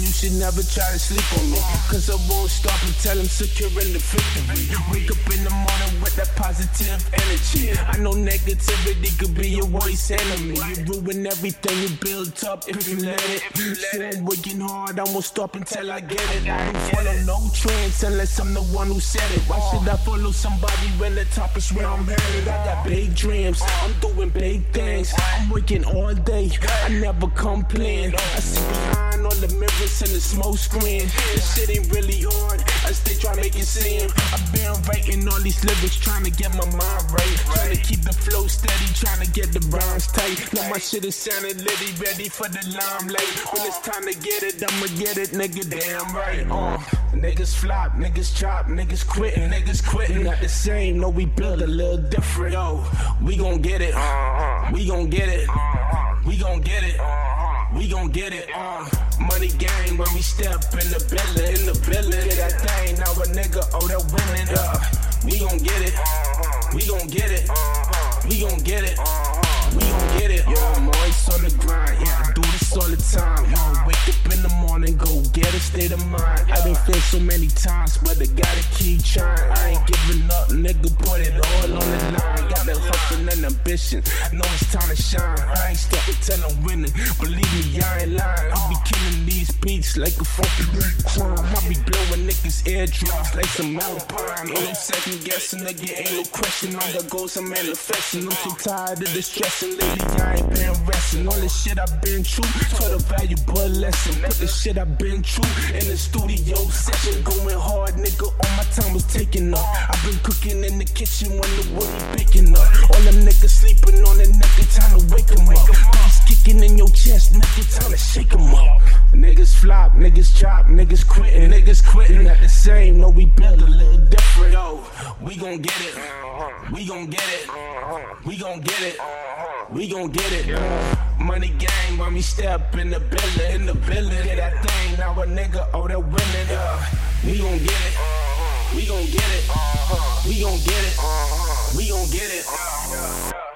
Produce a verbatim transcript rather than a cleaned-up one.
you should never try to sleep on me, cause I won't stop until I'm securing the victory. Wake up in the morning with that positive energy. I know negativity could be your worst enemy. You ruin everything you built up if you let it. So I'm working hard, I won't stop until I get it. I don't follow no trends unless I'm the one who said it. Why should I follow somebody when the top is where I'm headed? I got big dreams, I'm doing big things. I'm working all day, I never complain. I see behind all the mirrors and the smoke screen. This shit ain't really hard, I stay trying to make it seem. I've been writing all these lyrics, trying to get my mind right, trying to keep the flow steady, trying to get the rhymes tight. Now my shit is sounding litty, ready for the limelight. When it's time to get it, I'ma get it, nigga, damn right. Uh, niggas flop, niggas chop, niggas quitting, niggas quitting. Not the same, no, we build a little different. Yo, we gon' get it, we gon' get it, we gon' get it, we gon' get it. Uh, money game when we step in the building, in the building. Get that thing, now a nigga, oh, that winning. Uh, we gon' get it, we gon' get it, we gon' get it, we gon' get it. Yo, I'm always on the grind, yeah, I do this all the time. Yo, wake up in the morning, go get a state of mind. I done failed so many times, but I gotta keep trying. I ain't giving up, nigga, put it all on the line. Got a hustle and ambition, know it's time to shine. I ain't stopping till I'm winning, believe me, I ain't lying. I be killing these beats like a fucking crime. I be blowing niggas' eardrums like some Alpine. Ain't no second guessing, nigga, ain't no question. All the goals I'm manifesting. I'm so tired of the stressing, lately I ain't been resting. All the shit I've been through, taught a valuable lesson. Put the shit I've been through in the studio session. Going hard, nigga, all my time was taking up. I've been cooking in the kitchen when the wood be picking up. All them niggas sleeping on the nigga, time to wake them up. Beats kicking in your chest, nigga, time to shake them up. Niggas flop, niggas chop, niggas quitting, niggas quitting. Not the same, no, we build a little different. Yo, we gon' get it, we gon' get it, we gon' get it, we gon' get it. Uh, money gang when we step in the building, in the building. Get that thing, now a nigga, oh, that winning. Uh, we gon' get it, we gon' get it, we gon' get it, we gon' get it.